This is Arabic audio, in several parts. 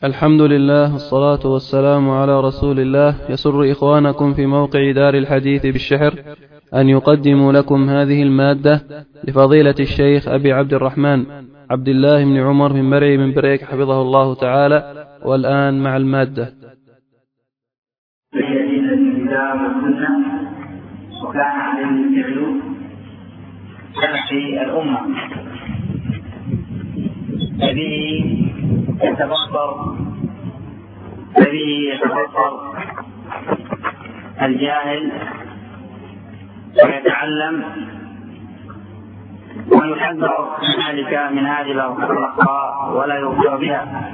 الحمد لله والصلاة والسلام على رسول الله. يسر إخوانكم في موقع دار الحديث بالشحر أن يقدموا لكم هذه المادة لفضيلة الشيخ أبي عبد الرحمن عبد الله بن عمر من مرعي من بريك حفظه الله تعالى. والآن مع المادة. وكان عليه الفعل في الأمة به يتبصر الجاهل ويتعلم ويحذر ذلك من هذه الأخطاء ولا يغفر بها،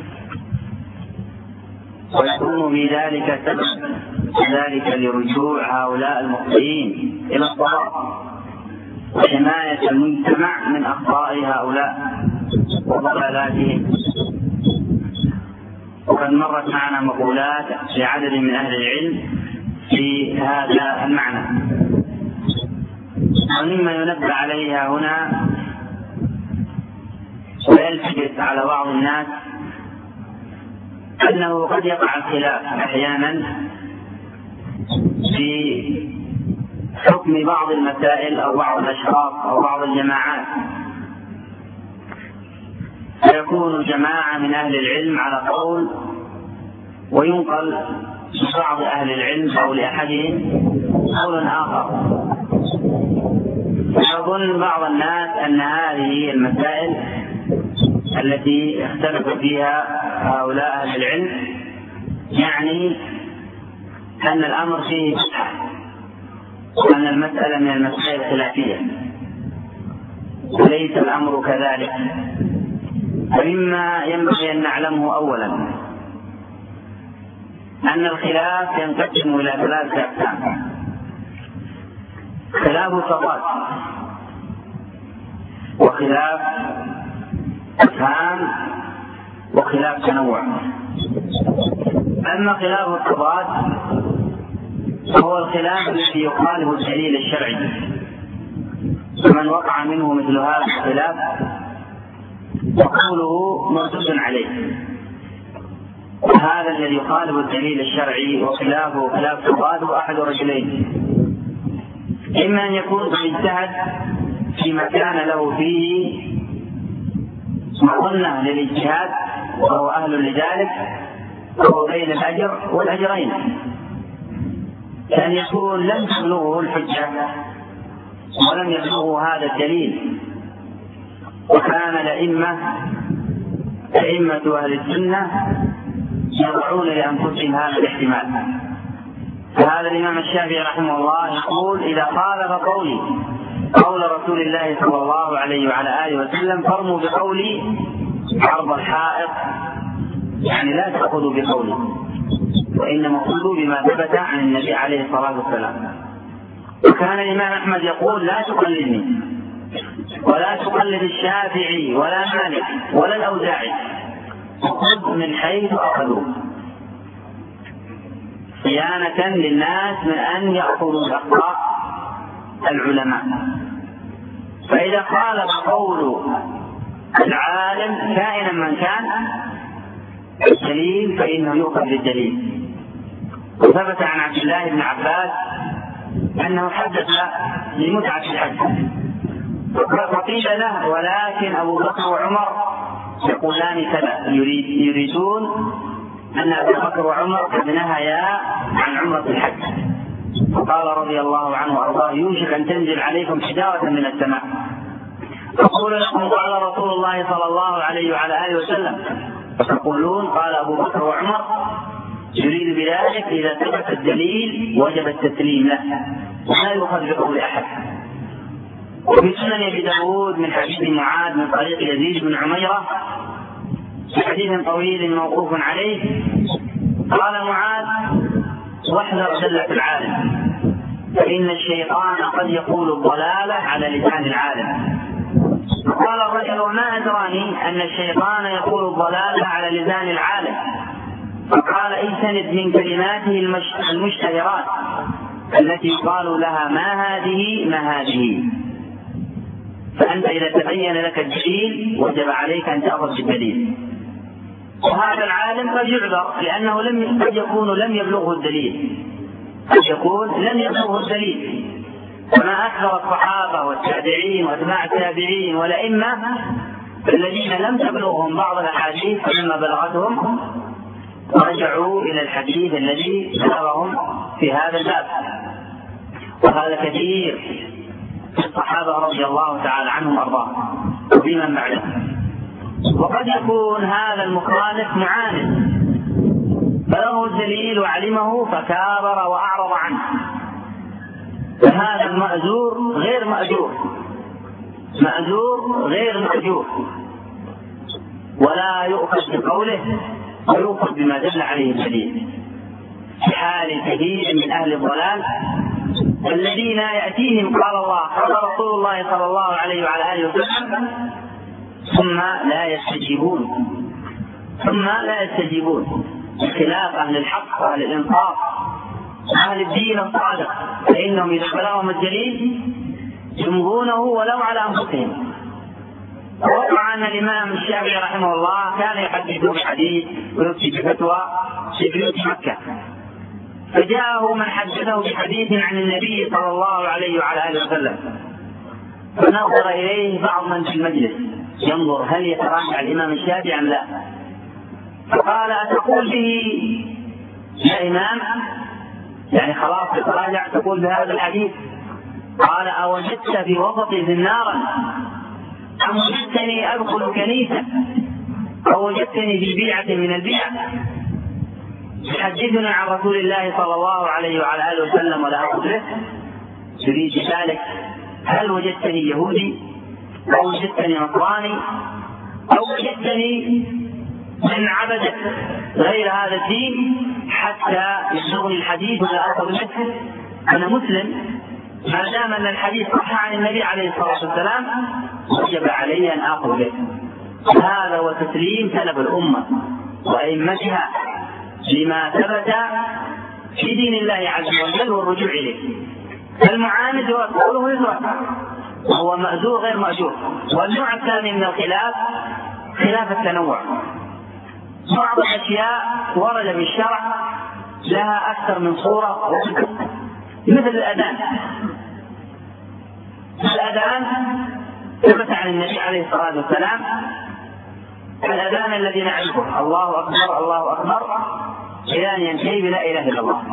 ويكون في ذلك سبب ذلك لرجوع هؤلاء المخطئين إلى الصواب وحماية المجتمع من أخطاء هؤلاء وضلالاتهم. وقد مرت معنا مقولات لعدد من أهل العلم في هذا المعنى، ومما ينبه عليها هنا ويلتفت على بعض الناس أنه قد يقع الخلاف أحيانا في حكم بعض المسائل أو بعض الأشخاص أو بعض الجماعات، فيكون جماعة من أهل العلم على قول وينقل بعض أهل العلم أو لأحدهم قول آخر، فيظن بعض الناس أن هذه المسائل التي اختلف فيها هؤلاء أهل العلم يعني أن الأمر فيه فتح وأن المسألة من المسائل الخلافية، وليس الأمر كذلك. ومما ينبغي أن نعلمه أولا أن الخلاف ينقسم إلى ثلاثة أقسام: خلاف تضاد، وخلاف أفهام، وخلاف تنوع. أما خلاف التضاد فهو الخلاف الذي يخالف الدليل الشرعي، فمن وقع منه مثل هذا الخلاف وقوله مردود عليه. وهذا الذي يخالف الدليل الشرعي وخلافه خلاف تضاد أحد رجلين: إما أن يكون اجتهد فيما كان له فيه مظنة للاجتهاد وهو أهل لذلك، وهو بين الأجر والأجرين، كأن يكون لم تبلغه الحجة ولم يبلغه هذا الدليل. وكان أئمة أهل السنة يضعون لأنفسهم هذا الاحتمال. فهذا الإمام الشافعي رحمه الله يقول: إذا خالف قولي قول رسول الله صلى الله عليه وعلى آله وسلم فارموا بقولي عرض الحائط، يعني لا تأخذوا بقولي، وإنما خذوا بما ثبت عن النبي عليه الصلاة والسلام. وكان الإمام أحمد يقول: لا تقلدني ولا تقلد الشافعي ولا مالك ولا الأوزاعي، خذ من حيث أخذوا، صيانة للناس من أن يأخذوا بأخطاء العلماء. فإذا خالف قول العالم كائنا من كان الدليل فإنه يؤخذ بالدليل. وثبت عن عبد الله بن عباس أنه حدث لمتعة الحج، فقيل له: ولكن أبو بكر وعمر يقولان كذا، يريدون أن أبو بكر وعمر قد نهيا عن عمرة الحج. فقال رضي الله عنه وأرضاه: يوشك أن تنزل عليكم حجارة من السماء. أقول لكم: قال رسول الله صلى الله عليه وعلى آله وسلم. فتقولون: قال أبو بكر وعمر. يريد بذلك إذا ثبت الدليل وجب التسليم له ولا يؤخذ بقول أحد. وفي سنن أبي داود من حديث معاذ من طريق يزيد بن عميرة في حديث طويل موقوف عليه، قال معاذ: واحذر زلة العالم، فإن الشيطان قد يقول الضلالة على لسان العالم. قال الرجل: وما أدراني أن الشيطان يقول الضلالة على لسان العالم؟ فقال: اجتنب من كلماته المشتهرات التي يقال لها ما هذه. فأنت إذا تبين لك الدليل وجب عليك أن تأخذ بالدليل. وهذا العالم قد يعذر لأنه قد يكون لم يبلغه الدليل، قد يكون لم يبلغه الدليل. وما أكثر الصحابة والتابعين واتباع التابعين والأئمة الذين لم تبلغهم بعض الأحاديث فلما بلغتهم رجعوا إلى الحديث الذي بلغهم في هذا الباب، وهذا كثير في الصحابة رضي الله تعالى عنهم وأرضاهم وبمن بعدهم. وقد يكون هذا المخالف معاند بلغه الدليل وعلمه فكابر وأعرض عنه، فهذا المأجور غير مأجور، مأجور غير مأجور، ولا يؤخذ بقوله ويؤخذ بما دل عليه الدليل. في حال كثير من أهل الضلال الذين يأتيهم قال الله قال رسول الله صلى الله عليه وعلى آله وسلم ثم لا يستجيبون بخلاف أهل الحق وأهل الإنصاف أهل الدين الصادق، فإنهم إذا بلغهم الدليل يمضونه ولو على أنفسهم. ووقع أن الإمام الشافعي رحمه الله كان يحدث بحديث ويفتي بفتوى في بيوت مكة، فجاءه من حدثه بحديث عن النبي صلى الله عليه وعلى آله وسلم، فنظر إليه بعض من في المجلس ينظر هل يتراجع الإمام الشافعي أم لا، فقال أتقول به يا إمام؟ يعني خلاص تتراجع تقول بهذا الحديث؟ قال أوجدت في وسطي نارا أم وجدتني أدخل كنيسة أو وجدتني في بيعة من البيع يحدثني عن رسول الله صلى الله عليه وعلى آله وسلم ولا أقول له؟ تريد ذلك هل وجدتني يهودي أو وجدتني نصراني أو وجدتني من عبدت غير هذا الدين حتى يبلغني الحديث ولا أخذ منه؟ أنا مسلم ما دام أن الحديث صح عن النبي عليه الصلاة والسلام وجب علي أن آخذ به. هذا هو تسليم سلف الأمة وأئمتها لما ثبت في دين الله عز وجل والرجوع إليه. المعاند وقوله يزرع وهو مأجور غير مأجور. والنوع الثاني من الخلاف خلاف التنوع، بعض الأشياء ورد بالشرع لها أكثر من صورة مثل الأذان. الأذان ثبت عن النبي عليه الصلاة والسلام الأذان الذي نعرفه الله أكبر الله أكبر إلى أن ينتهي بلا إله إلا الله.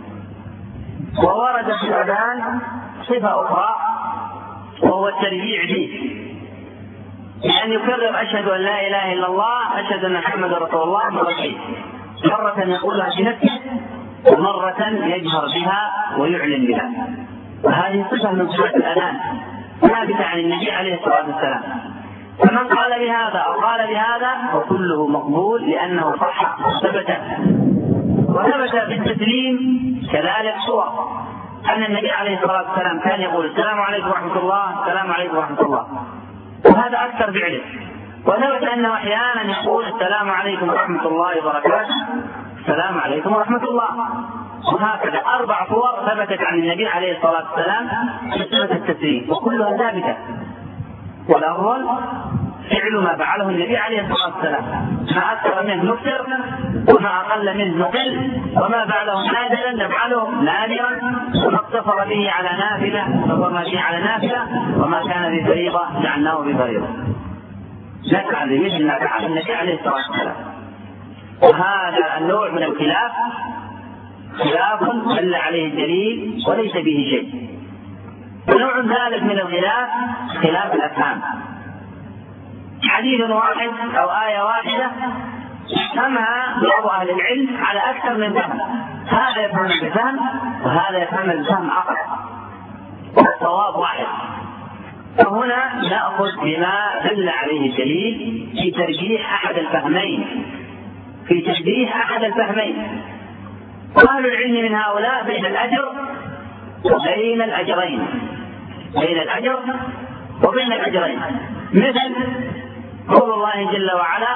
وورد في الأذان صفة أخرى وهو الترجيع به، يعني يكرر أشهد أن لا إله إلا الله أشهد أن محمد رسول الله مرتين، مرة يقولها بنفسه ومرة يجهر بها ويعلن بها، وهذه صفة من صفات الأذان ثابتة عن النبي عليه الصلاة والسلام. فمن قال بهذا أو قال بهذا وكله مقبول لأنه صح ثبت. وثبت بالتسليم كذلك صور أن النبي عليه الصلاة والسلام كان يقول السلام عليكم ورحمة الله السلام عليكم ورحمة الله، وهذا أكثر فعله. وثبت أنه أحيانا يقول السلام عليكم ورحمة الله وبركاته السلام عليكم ورحمة الله. وهكذا 4 صور ثبتت عن النبي عليه الصلاة والسلام بصفة التسليم وكلها ثابتة. والأفضل فعل ما فعله النبي عليه الصلاة والسلام، ما أكثر منه نكثر وما أقل منه نقل، وما فعله نادرا نفعله نادرا، وما اقتصر به على نافلة فما به على نافلة، وما كان بفريضة جعلناه بفريضة. نفعل بمثل ما فعل النبي عليه الصلاة والسلام. وهذا النوع من الخلاف خلاف دل عليه الدليل وليس به شيء. النوع الثالث من الخلاف خلاف الأفهام، حديث واحد أو آية واحدة يفهمها بعض أهل العلم على أكثر من فهم، هذا يفهم بفهم وهذا يفهم بفهم آخر، والصواب واحد. فهنا نأخذ بما دل عليه الدليل في ترجيح أحد الفهمين، في ترجيح أحد الفهمين. وأهل العلم من هؤلاء بين الأجر وبين الأجرين، بين الأجر وبين الأجرين، مثل قول الله جل وعلا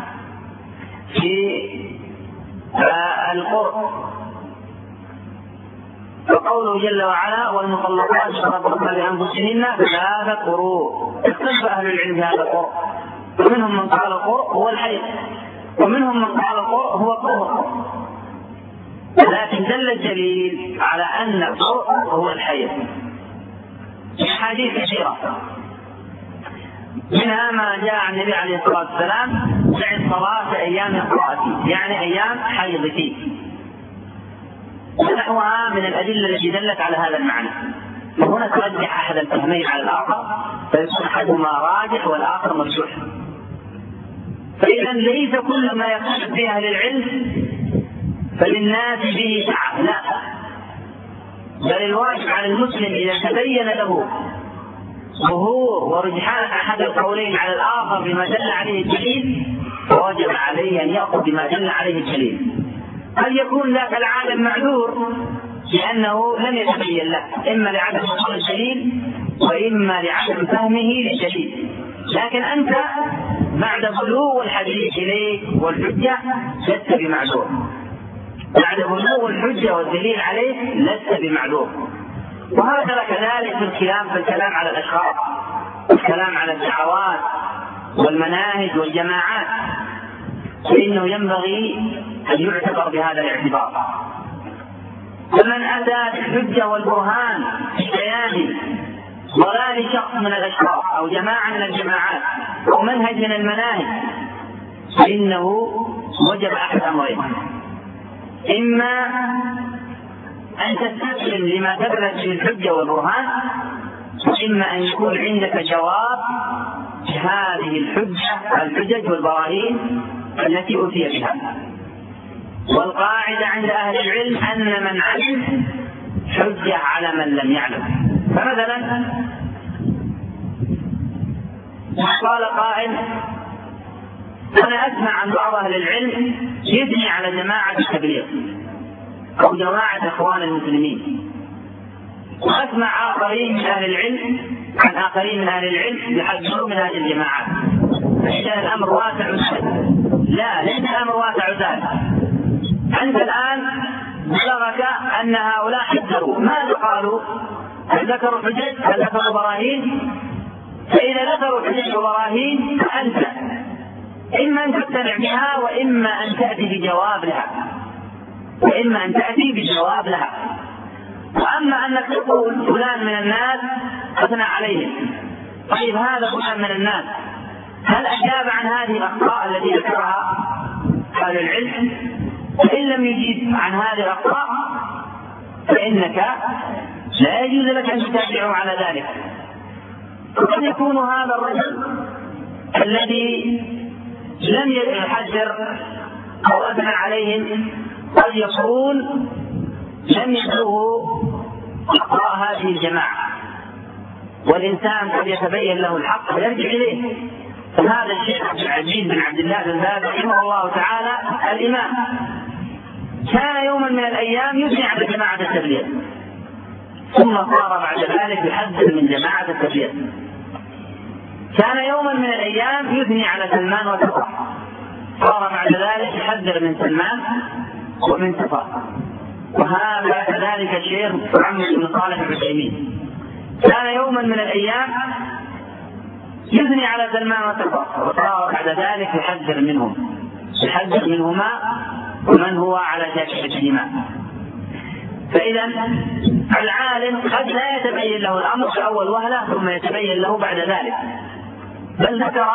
في القرء، وقوله جل وعلا والمطلقات يتربصن بأنفسهن 3 قروء. اختلف أهل العلم في هذا القرء، ومنهم من قال القرء هو الحيض، ومنهم من قال هو الطهر، لكن دل الدليل على أن الطهر هو الحيض في أحاديث كثيرة، منها ما جاء عن النبي عليه الصلاة والسلام: دع الصلاة أيام امرأتي، يعني أيام حيضك، ونحوها من الأدلة التي دلت على هذا المعنى. فهنا ترجح أحد الفهمين على الآخر، فيكون أحدهما راجح والآخر مرجوح. فإذا ليس كل ما يختلف به أهل العلم فللناس به سعة، لا، بل الواجب على المسلم إذا تبين له ظهور ورجحان أحد القولين على الآخر بما دل عليه الدليل، فوجب عليه أن يأخذ بما دل عليه الدليل. قد يكون ذاك العالم معذور لأنه لم يتبين له، إما لعدم وصول الدليل وإما لعدم فهمه للدليل، لكن أنت بعد بلوغ الحديث إليك والحجة لست بمعذور، بعد بلوغ الحجة والدليل عليك لست بمعذور. وهذا كذلك في الكلام على الأشخاص، الكلام على الدعوات والمناهج والجماعات، فإنه ينبغي أن يعتبر بهذا الاعتبار. فمن أتى بالحجة والبرهان في بيان ضلال شخص من الأشخاص أو جماعة من الجماعات أو منهج من المناهج، فإنه وجب أحد أمرين: إما أن تستسلم لما ثبتت به الحجة والبرهان، وإما أن يكون عندك جواب هذه الحجج والبراهين التي أتي بها. والقاعدة عند أهل العلم أن من علم حجة على من لم يعلم. فمثلا قال قائل: أنا أسمع عن بعض أهل العلم يثني على جماعة التبليغ أو جماعة إخوان المسلمين، وأسمع آخرين من أهل العلم عن آخرين من أهل العلم يحذرون من هذه الجماعات. فإذا الأمر واسع وسهل. لا، ليس الأمر واسع وسهل. أنت الآن بلغك أن هؤلاء حذروا، ماذا قالوا؟ هل ذكروا حجج؟ هل ذكروا براهين؟ فإذا ذكروا حجج وبراهين فأنت إما أن تقتنع بها وإما أن تأتي بجواب لها، وأما أنك تقول فلان من الناس أثنى عليهم، طيب هذا فلان من الناس هل أجاب عن هذه الأخطاء التي ذكرها أهل العلم؟ فإن لم يجيب عن هذه الأخطاء فإنك لا يجوز لك أن تتابعه على ذلك. وقد يكون هذا الرجل الذي لم يحذر أو أثنى عليهم قد يكون لم يبلغه أخطاء هذه الجماعة، والإنسان قد يتبين له الحق ويرجع إليه. فهذا الشيخ عبد العزيز بن عبد الله بن باز رحمه الله تعالى الإمام كان يوما من الأيام يثني على جماعة التبليغ، ثم صار بعد ذلك يحذر من جماعة التبليغ. كان يوما من الأيام يثني على سلمان وصفا، صار بعد ذلك يحذر من سلمان ومن صفا. وهذا كذلك الشيخ محمد بن صالح العثيمين كان يوما من الأيام يثني على سلمان وصفا، وصار بعد ذلك يحذر منهما ومن هو على شاكلتهما. فإذا العالم قد لا يتبين له الأمر في أول وهلة ثم يتبين له بعد ذلك، بل ذكر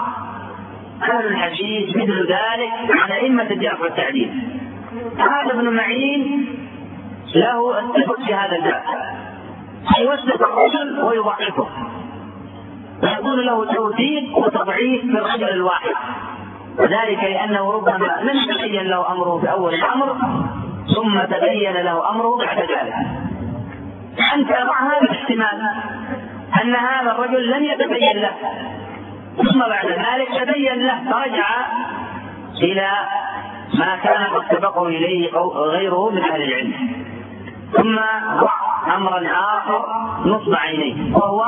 أهل الحديث مثل ذلك عن أئمة الجرح والتعديل. هذا ابن معين له السبق في هذا الباب، يوثق الرجل ويضعفه، ويكون له توثيق وتضعيف في الرجل الواحد، وذلك لأنه ربما لم يتبين له أمره في أول الأمر ثم تبين له أمره بعد ذلك. أنت أضع هذا الاحتمال أن هذا الرجل لم يتبين له ثم بعد ذلك تبين له فرجع إلى ما كان قد سبقه إليه غيره من أهل العلم، ثم ضع أمرا آخر نصب عينيه، وهو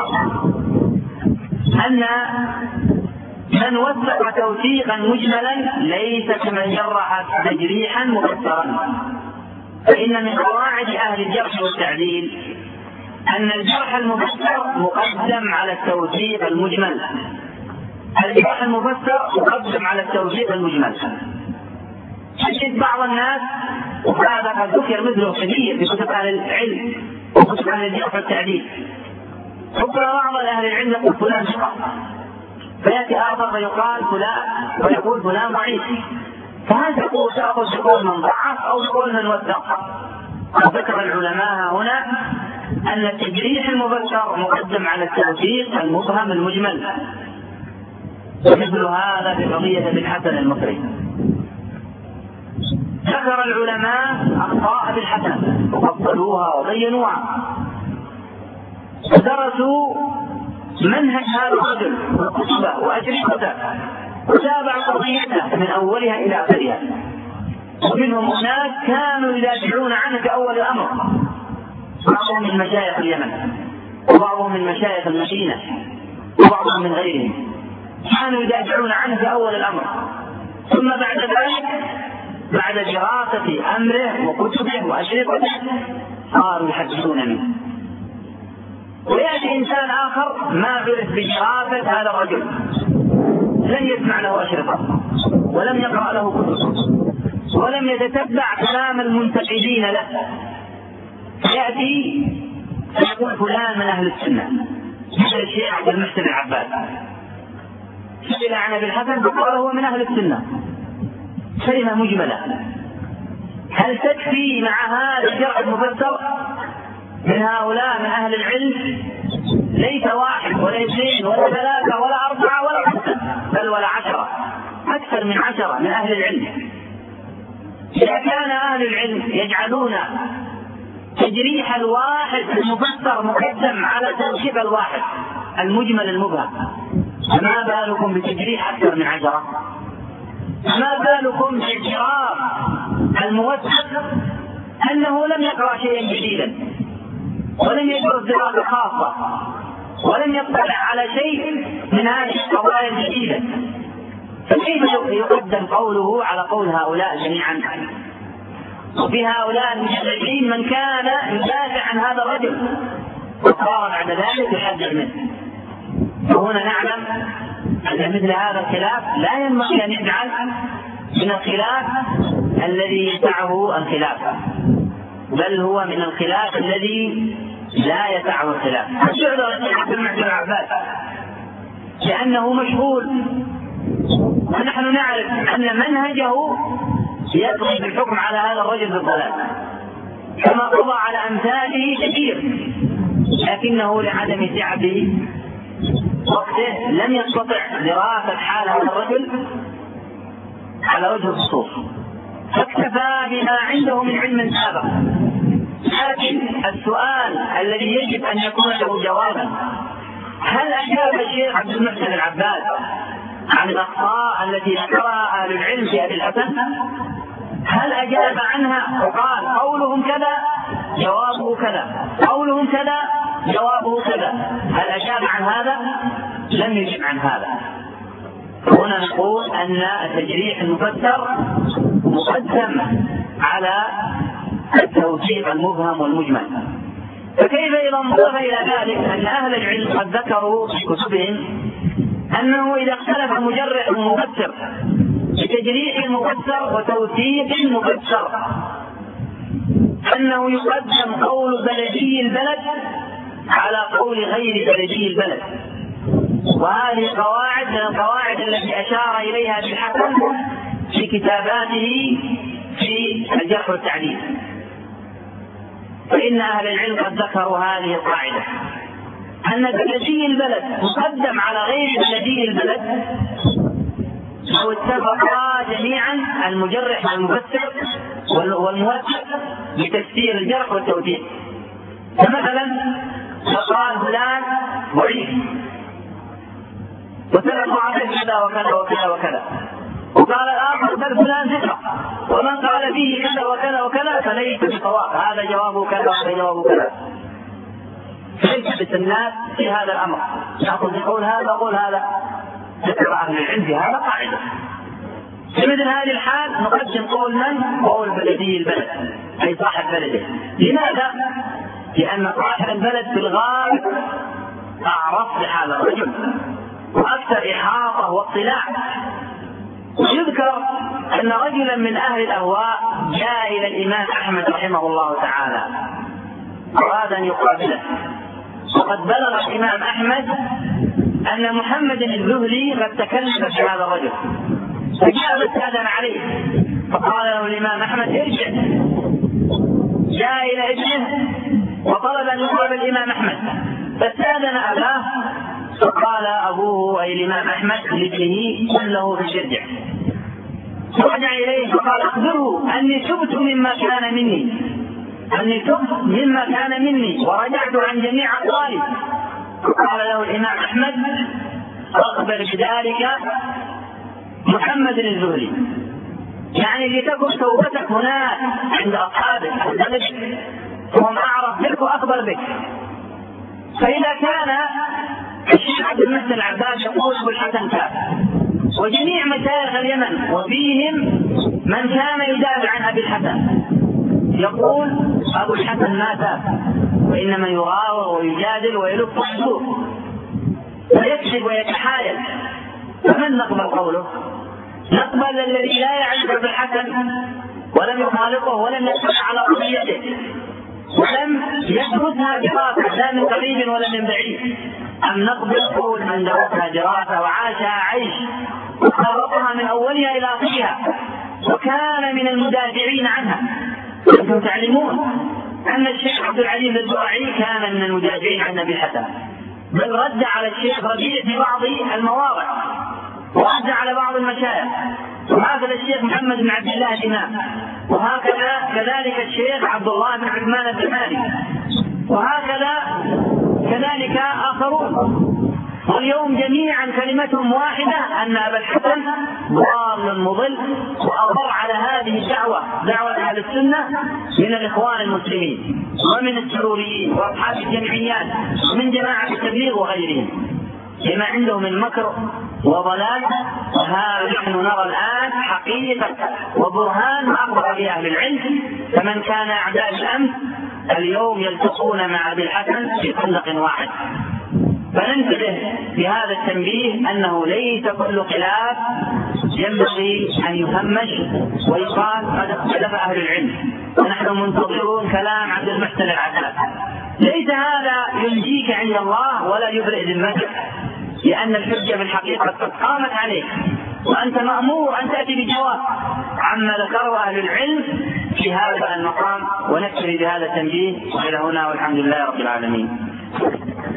أن من وثق توثيقا مجملا ليس كمن جرح تجريحا مفسرا. فإن من قواعد أهل الجرح والتعديل أن الجرح المفسر مقدم على التوثيق المجمل، الجرح المفسر يقدم على التوثيق المجمل. تجد بعض الناس، وهذا قد ذكر مثله كثير في كتب أهل العلم وكتب أهل الجرح والتعديل، ربما بعض أهل العلم يقول فلان ثقة، فيأتي آخر فيقال فلان ويقول فلان ضعيف، فهل تأخذ بقول من ضعف أو بقول من وثق؟ ذكر العلماء هنا أن التجريح المفسر مقدم على التوثيق المبهم المجمل، ومثل هذا في قضية ابن الحسن المصري. ذكر العلماء أخطاء ابن الحسن وفصلوها وبينوها ودرسوا منهج هذا الرجل وكتبه وأجربته وتابعوا قضيته من أولها إلى آخرها. ومنهم أناس كانوا يدافعون عنه في أول الأمر، بعضهم من مشايخ اليمن وبعضهم من مشايخ المدينة وبعضهم من غيرهم، كانوا يدافعون عنه في أول الأمر، ثم بعد ذلك بعد دراسة أمره وكتبه وأشرطته صاروا يحدثون منه. ويأتي إنسان آخر ما عرف بدراسة هذا الرجل، لم يسمع له أشرطة ولم يقرأ له كتب ولم يتتبع كلام المنتقدين له، يأتي فيقول فلان من أهل السنة، مثل الشيخ عبد المحسن العباد سئل عن ابن الحسن فقال هو من أهل السنة، كلمة مجملة. هل تكفي مع هذا الجرح المفسر من هؤلاء من أهل العلم؟ ليس واحد ولا اثنين ولا ثلاثة ولا أربعة ولا خمسة، بل ولا 10، أكثر من 10 من أهل العلم. إذا كان أهل العلم يجعلون تجريح الواحد المفسر مقدم على توثيق الواحد المجمل المبهم، فما بالكم بتجريح أكثر من 10؟ ما بالكم باعتراف الموثق أنه لم يقرأ شيئا جديدا ولم يدرس دراسة خاصة ولم يطلع على شيء من هذه القضايا الجديدة، فكيف يقدم قوله على قول هؤلاء جميعا؟ وفي هؤلاء المجرحين من كان يدافع عن هذا الرجل وصار بعد ذلك يحذر منه. وهنا نعلم أن مثل هذا الخلاف لا ينبغي أن يجعل من الخلاف الذي يسعه الخلاف، بل هو من الخلاف الذي لا يسعه الخلاف. فشعر الشيخ عبد المحسن العباد لأنه مشغول، ونحن نعرف أن منهجه يقضي بالحكم على هذا الرجل بالضلال كما قضى على أمثاله كثير، لكنه لعدم سعة وقته لم يستطع دراسة حال هذا الرجل على وجه الخصوص، فاكتفى بما عنده من علم سابق. لكن السؤال الذي يجب أن يكون له جوابا: هل أجاب الشيخ عبد المحسن العباد عن الأخطاء التي ذكرها أهل العلم في أبي الحسن؟ هل أجاب عنها وقال قولهم كذا جوابه كذا، قولهم كذا جوابه كذا؟ هل أجاب عن هذا؟ لم يجب عن هذا. هنا نقول أن التجريح المفسر مقدم على التوثيق المبهم والمجمل. فكيف إذا انضاف إلى ذلك أن أهل العلم قد ذكروا في كتبهم أنه إذا اختلف مجرح ومفسر بتجريح المفسر وتوثيق المفسر أنه يقدم قول بلدي البلد على قول غير بلدي البلد. وهذه قواعد من القواعد التي أشار إليها ابن الحسن في كتاباته في الجرح والتعديل، فإن أهل العلم قد ذكروا هذه القاعدة أن بلدي البلد مقدم على غير بلدي البلد لو اتفقا جميعا المجرح والمفسر والموثق بتفسير الجرح والتوثيق. فمثلا فقال فلان ضعيف وسلم عليه كذا وكذا وكذا وكذا، وقال الآخر بل فلان ثقة ومن قال فيه كذا وكذا وكذا فليس بصواب، هذا جوابه كذا وهذا جوابه كذا. فليس الناس في هذا الأمر يأخذ يقول هذا وقول هذا، ذكر أهل العلم في هذا قاعدة. في مثل هذه الحال نقدم قول من؟ قول بلدي البلد، أي صاحب بلده. لماذا؟ لأن صاحب البلد في الغالب أعرف بهذا الرجل وأكثر إحاطة واطلاع. ويذكر أن رجلا من أهل الأهواء جاء إلى الإمام أحمد رحمه الله تعالى أراد أن يقابله، وقد بلغ الإمام أحمد أن محمد الذهلي قد تكلم في هذا الرجل، فجاء واستأذن عليه، فقال له الإمام أحمد ارجع. جاء إلى ابنه وطلب أن يقابل الإمام أحمد، فاستأذن أباه، فقال أبوه أي الإمام أحمد لابنه قل له فليرجع. فرجع إليه فقال أخبره أني تبت مما كان مني ورجعت عن جميع أقوالي. قال له الإمام أحمد أخبر بذلك محمد الذهلي، يعني لتكن توبتك هناك عند أصحابك وهم أعرف بك وأخبر بك. فإذا كان الشيخ عبد المحسن العباد يقول أبو الحسن تاب، وجميع مشايخ اليمن وفيهم من كان يدافع عن أبي الحسن يقول أبو الحسن ما تاب، وإنما يغاور ويجادل ويلف ويدور ويكذب ويتحايل، فمن نقبل قوله؟ نقبل الذي لا يعرف أبو الحسن ولم يخالطه ولم يسمع على قضيته ولم يدرسها دراسة لا من قريب ولا من بعيد، أم نقبل قول من درسها دراسة وعاشها عيش وخالطها من أولها إلى آخرها وكان من المدافعين عنها؟ أنتم تعلمون أن الشيخ عبد العليم الزرعي كان من المدافعين عن أبي الحسن، بل رد على الشيخ ربيع في بعض المواضع ورد على بعض المشايخ، وهكذا الشيخ محمد بن عبد الله الإمام، وهكذا كذلك الشيخ عبد الله بن عثمان الزمالي، وهكذا كذلك آخرون. واليوم جميعا كلمتهم واحدة أن أبا الحسن ضال مضل، وأضر على هذه الدعوة دعوة أهل السنة من الإخوان المسلمين ومن السروريين وأصحاب الجمعيات ومن جماعة التبليغ وغيرهم، لما عندهم من مكر وضلال. وهذا نحن نرى الآن حقيقة وبرهان ما أخبر به أهل العلم، فمن كان أعداء الأمس اليوم يلتقون مع أبي الحسن في خندق واحد. فننتبه بهذا التنبيه أنه ليس كل خلاف ينبغي أن يهمش ويقال قد اختلف أهل العلم ونحن منتظرون كلام عبد المحسن العباد. ليس هذا ينجيك عند الله ولا يبرئ ذمتك، لأن الحجة بالحقيقة قد قامت عليك، وأنت مأمور أن تأتي بجواب عما ذكره أهل العلم في هذا المقام. ونكتفي بهذا التنبيه وإلى هنا، والحمد لله رب العالمين.